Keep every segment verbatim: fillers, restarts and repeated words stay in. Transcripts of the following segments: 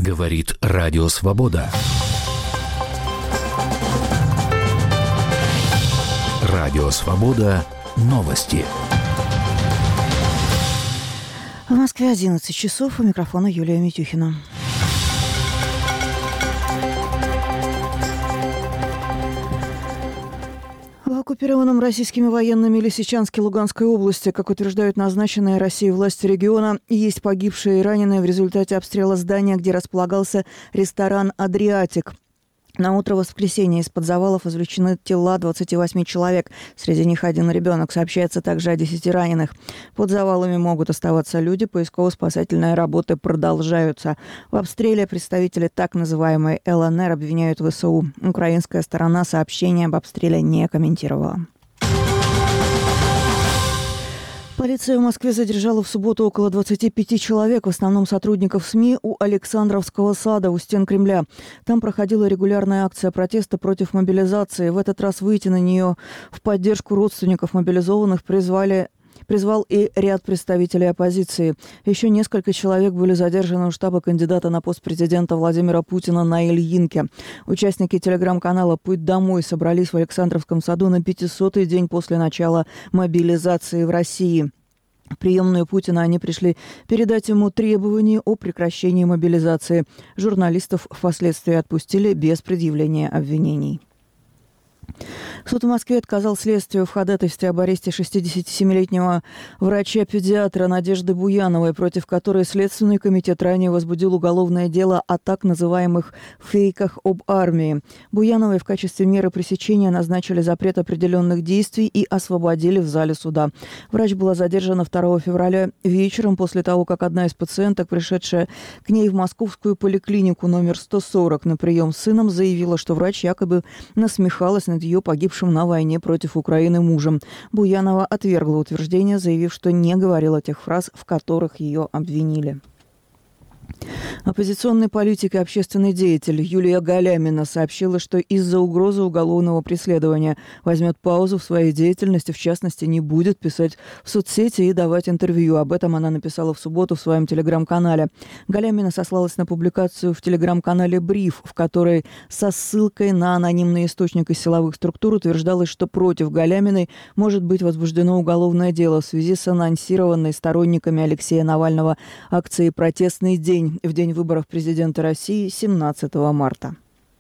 Говорит Радио Свобода. Радио Свобода. Новости. В Москве одиннадцать часов. У микрофона Юлия Митюхина. В оккупированном российскими военными Лисичанске Луганской области, как утверждают назначенные Россией власти региона, есть погибшие и раненые в результате обстрела здания, где располагался ресторан «Адриатик». На утро воскресенья из-под завалов извлечены тела двадцати восьми человек. Среди них один ребенок. Сообщается также о десяти раненых. Под завалами могут оставаться люди. Поисково-спасательные работы продолжаются. В обстреле представители так называемой эл эн эр обвиняют вэ эс у. Украинская сторона сообщение об обстреле не комментировала. Полиция в Москве задержала в субботу около двадцати пяти человек, в основном сотрудников СМИ, у Александровского сада у стен Кремля. Там проходила регулярная акция протеста против мобилизации. В этот раз выйти на нее в поддержку родственников мобилизованных призвали... призвал и ряд представителей оппозиции. Еще несколько человек были задержаны у штаба кандидата на пост президента Владимира Путина на Ильинке. Участники телеграм-канала «Путь домой» собрались в Александровском саду на пятисотый день после начала мобилизации в России. В приемную Путина они пришли передать ему требования о прекращении мобилизации. Журналистов впоследствии отпустили без предъявления обвинений. Суд в Москве отказал следствию в ходатайстве об аресте шестидесятисемилетнего врача-педиатра Надежды Буяновой, против которой Следственный комитет ранее возбудил уголовное дело о так называемых фейках об армии. Буяновой в качестве меры пресечения назначили запрет определенных действий и освободили в зале суда. Врач была задержана второго февраля вечером после того, как одна из пациенток, пришедшая к ней в московскую поликлинику номер сто сорок на прием с сыном, заявила, что врач якобы насмехалась над ее погибшим на войне против Украины мужем. Буянова отвергла утверждение, заявив, что не говорила тех фраз, в которых ее обвинили. Оппозиционный политик и общественный деятель Юлия Галямина сообщила, что из-за угрозы уголовного преследования возьмет паузу в своей деятельности, в частности, не будет писать в соцсети и давать интервью. Об этом она написала в субботу в своем телеграм-канале. Галямина сослалась на публикацию в телеграм-канале «Бриф», в которой со ссылкой на анонимный источник из силовых структур утверждалось, что против Галяминой может быть возбуждено уголовное дело в связи с анонсированной сторонниками Алексея Навального акцией «Протестный день» в день выборов президента России семнадцатого марта.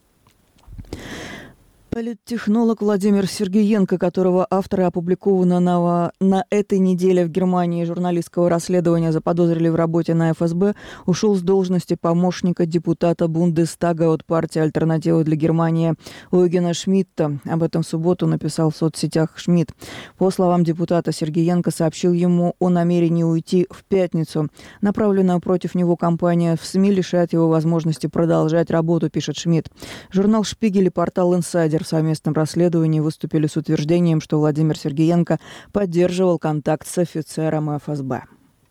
Политтехнолог Владимир Сергеенко, которого авторы опубликованного на этой неделе в Германии журналистского расследования заподозрили в работе на эф эс бэ, ушел с должности помощника депутата Бундестага от партии «Альтернатива для Германии» Ойгена Шмидта. Об этом в субботу написал в соцсетях Шмидт. По словам депутата, Сергеенко сообщил ему о намерении уйти в пятницу. Направленная против него кампания в СМИ лишает его возможности продолжать работу, пишет Шмидт. Журнал «Шпигель» и портал «Инсайдер» в совместном расследовании выступили с утверждением, что Владимир Сергеенко поддерживал контакт с офицером эф эс бэ.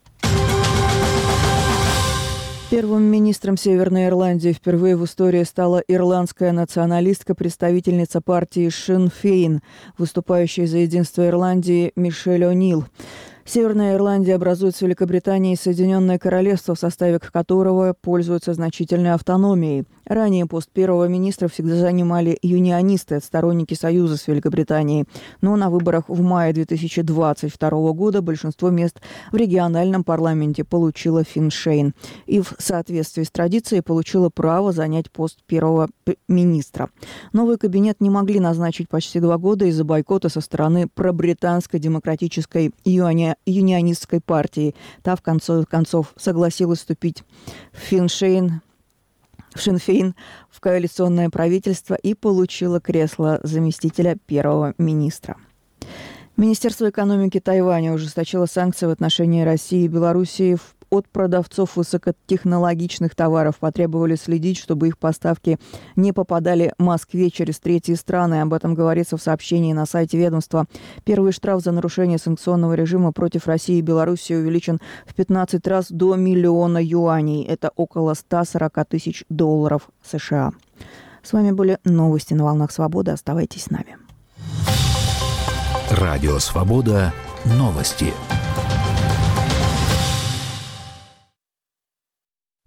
Первым министром Северной Ирландии впервые в истории стала ирландская националистка, представительница партии Шин Фейн, выступающая за единство Ирландии Мишель О'Нил. Северная Ирландия образует с Великобританией Соединенное Королевство, в составе которого пользуется значительной автономией. Ранее пост первого министра всегда занимали юнионисты, сторонники союза с Великобританией. Но на выборах в мае две тысячи двадцать второго года большинство мест в региональном парламенте получила Фин Шейн. И в соответствии с традицией получила право занять пост первого министра. Новый кабинет не могли назначить почти два года из-за бойкота со стороны пробританской демократической юни юнионистской партии. Та, в конце концов, согласилась вступить в Фин Шейн, в Шин Фейн в коалиционное правительство и получила кресло заместителя первого министра. Министерство экономики Тайваня ужесточило санкции в отношении России и Белоруссии. От продавцов высокотехнологичных товаров потребовали следить, чтобы их поставки не попадали Москве через третьи страны. Об этом говорится в сообщении на сайте ведомства. Первый штраф за нарушение санкционного режима против России и Белоруссии увеличен в пятнадцать раз до миллиона юаней. Это около ста сорока тысяч долларов США. С вами были новости на «Волнах Свободы». Оставайтесь с нами. Радио Свобода. Новости.